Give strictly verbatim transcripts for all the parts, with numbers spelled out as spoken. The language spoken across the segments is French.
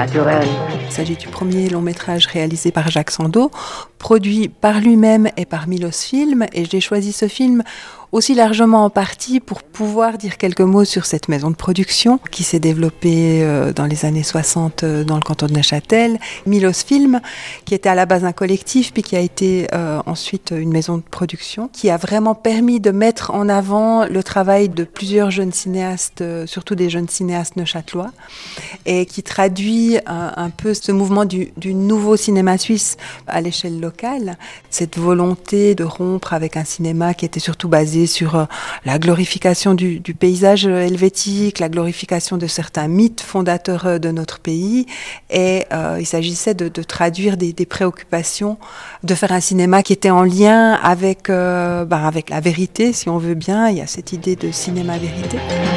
naturel. Il s'agit du premier long métrage réalisé par Jacques Sandeau, produit par lui-même et par Milos Film, et j'ai choisi ce film aussi largement en partie pour pouvoir dire quelques mots sur cette maison de production qui s'est développée dans les années soixante dans le canton de Neuchâtel. Milos Film, qui était à la base un collectif, puis qui a été euh, ensuite une maison de production, qui a vraiment permis de mettre en avant le travail de plusieurs jeunes cinéastes, surtout des jeunes cinéastes neuchâtelois, et qui traduit un, un peu ce mouvement du, du nouveau cinéma suisse à l'échelle locale, cette volonté de rompre avec un cinéma qui était surtout basé sur la glorification du, du paysage helvétique, la glorification de certains mythes fondateurs de notre pays, et euh, il s'agissait de, de traduire des, des préoccupations, de faire un cinéma qui était en lien avec, euh, ben avec la vérité, si on veut bien. Il y a cette idée de cinéma-vérité.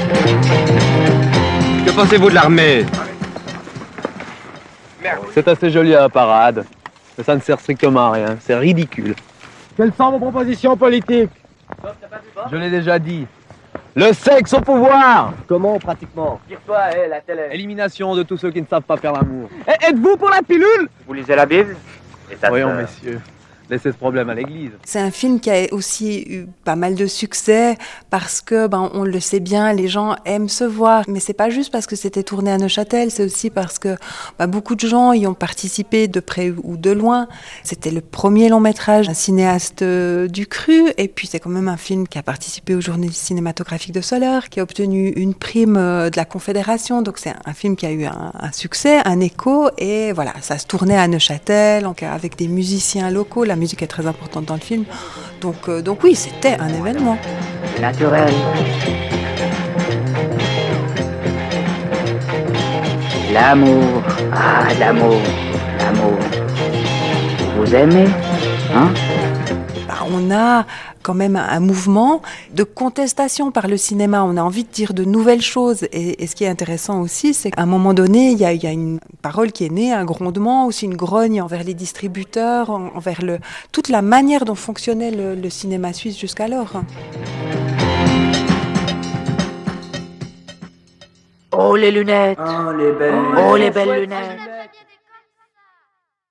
Que pensez-vous de l'armée ? C'est assez joli à la parade, mais ça ne sert strictement à rien, c'est ridicule. Quelles sont vos propositions politiques ? Je l'ai déjà dit. Le sexe au pouvoir. Comment, pratiquement ? Tire-toi, hé, la télé. Élimination de tous ceux qui ne savent pas faire l'amour. Et êtes-vous pour la pilule ? Vous lisez la Bible ? Et ça Voyons, te- messieurs, laissez ce problème à l'église. C'est un film qui a aussi eu pas mal de succès parce que, ben, on le sait bien, les gens aiment se voir. Mais c'est pas juste parce que c'était tourné à Neuchâtel, c'est aussi parce que ben, beaucoup de gens y ont participé de près ou de loin. C'était le premier long métrage d'un cinéaste euh, du Cru, et puis c'est quand même un film qui a participé aux Journées cinématographiques de Soleure, qui a obtenu une prime euh, de la Confédération. Donc c'est un film qui a eu un, un succès, un écho, et voilà, ça se tournait à Neuchâtel, donc avec des musiciens locaux. La musique est très importante dans le film. Donc, euh, donc oui, c'était un événement. Naturel. L'amour. Ah, l'amour. L'amour. Vous aimez ? Hein ? Bah, on a quand même un mouvement de contestation par le cinéma. On a envie de dire de nouvelles choses. Et, et ce qui est intéressant aussi, c'est qu'à un moment donné, il y a, il y a une parole qui est née, un grondement, aussi une grogne envers les distributeurs, en- envers le, toute la manière dont fonctionnait le, le cinéma suisse jusqu'alors. Oh, les lunettes. Oh, les belles Oh, les belles lunettes.